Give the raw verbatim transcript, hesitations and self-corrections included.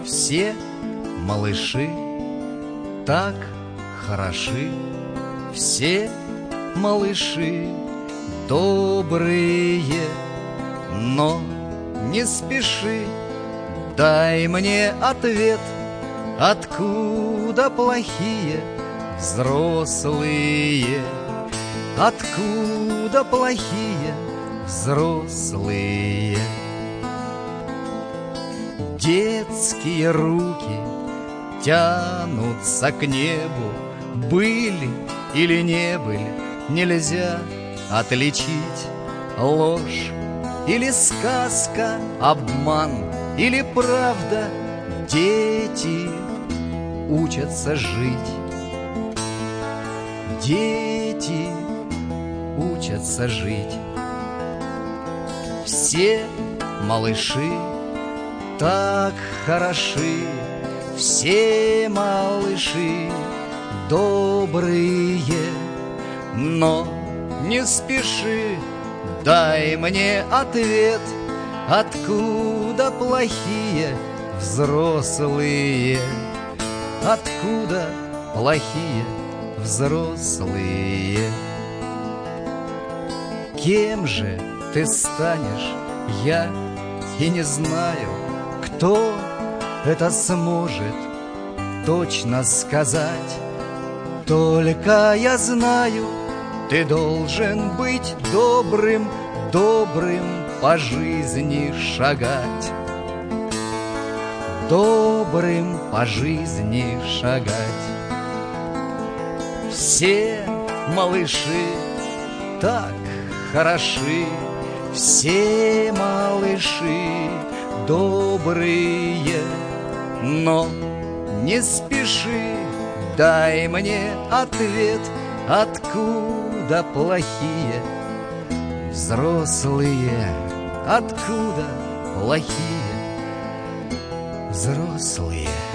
Все малыши так хороши, все малыши добрые, но не спеши, дай мне ответ, откуда плохие взрослые, откуда плохие взрослые. Детские руки тянутся к небу, были или не были, нельзя отличить. Ложь или сказка, обман или правда, дети учатся жить. Дети учатся жить. Все малыши так хороши, все малыши добрые, но не спеши, дай мне ответ, откуда плохие взрослые, откуда плохие взрослые. Кем же ты станешь, я и не знаю. Кто это сможет точно сказать? Только я знаю, ты должен быть добрым, добрым по жизни шагать, добрым по жизни шагать. Все малыши так хороши, все малыши добрые, но не спеши, дай мне ответ, откуда плохие взрослые, откуда плохие взрослые.